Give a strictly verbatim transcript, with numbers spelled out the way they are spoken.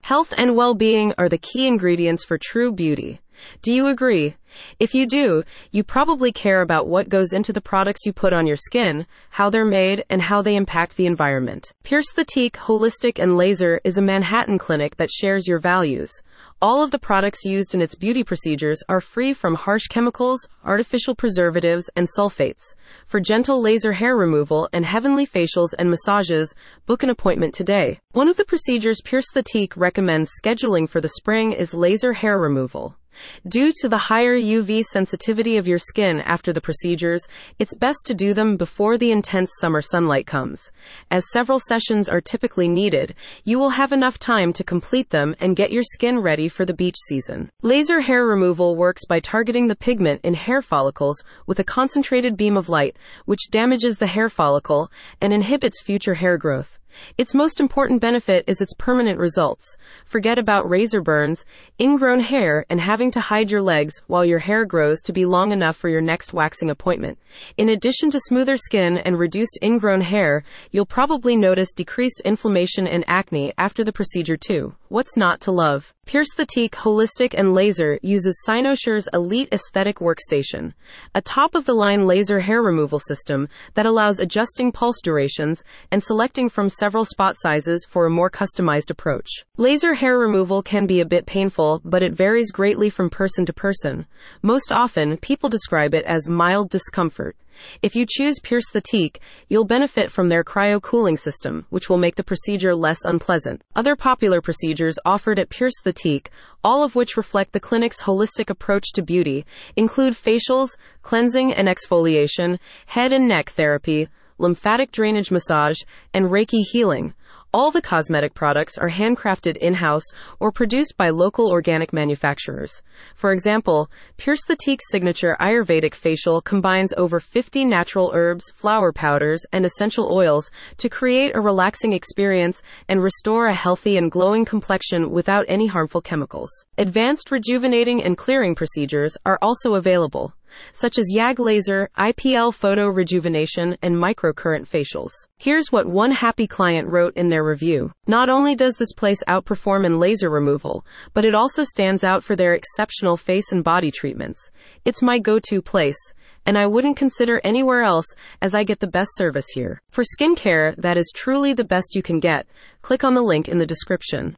Health and well-being are the key ingredients for true beauty. Do you agree? If you do, you probably care about what goes into the products you put on your skin, how they're made, and how they impact the environment. Pierce the Teak Holistic and Laser is a Manhattan clinic that shares your values. All of the products used in its beauty procedures are free from harsh chemicals, artificial preservatives, and sulfates. For gentle laser hair removal and heavenly facials and massages, book an appointment today. One of the procedures Pierce the Teak recommends scheduling for the spring is laser hair removal. Due to the higher U V sensitivity of your skin after the procedures, it's best to do them before the intense summer sunlight comes. As several sessions are typically needed, you will have enough time to complete them and get your skin ready for the beach season. Laser hair removal works by targeting the pigment in hair follicles with a concentrated beam of light, which damages the hair follicle and inhibits future hair growth. Its most important benefit is its permanent results. Forget about razor burns, ingrown hair, and having to hide your legs while your hair grows to be long enough for your next waxing appointment. In addition to smoother skin and reduced ingrown hair, you'll probably notice decreased inflammation and acne after the procedure too. What's not to love? Pierce the Teak Holistic and Laser uses Cynosure's Elite Aesthetic Workstation, a top-of-the-line laser hair removal system that allows adjusting pulse durations and selecting from several spot sizes for a more customized approach. Laser hair removal can be a bit painful, but it varies greatly from person to person. Most often, people describe it as mild discomfort. If you choose Pierce the Teak, you'll benefit from their cryo-cooling system, which will make the procedure less unpleasant. Other popular procedures offered at Pierce the Teak, all of which reflect the clinic's holistic approach to beauty, include facials, cleansing and exfoliation, head and neck therapy, lymphatic drainage massage, and Reiki healing. All the cosmetic products are handcrafted in-house or produced by local organic manufacturers. For example, Pierce the Teak's signature Ayurvedic facial combines over fifty natural herbs, flower powders, and essential oils to create a relaxing experience and restore a healthy and glowing complexion without any harmful chemicals. Advanced rejuvenating and clearing procedures are also available, such as Y A G laser, I P L photo rejuvenation, and microcurrent facials. Here's what one happy client wrote in their review. Not only does this place outperform in laser removal, but it also stands out for their exceptional face and body treatments. It's my go-to place, and I wouldn't consider anywhere else as I get the best service here. For skincare that is truly the best you can get, click on the link in the description.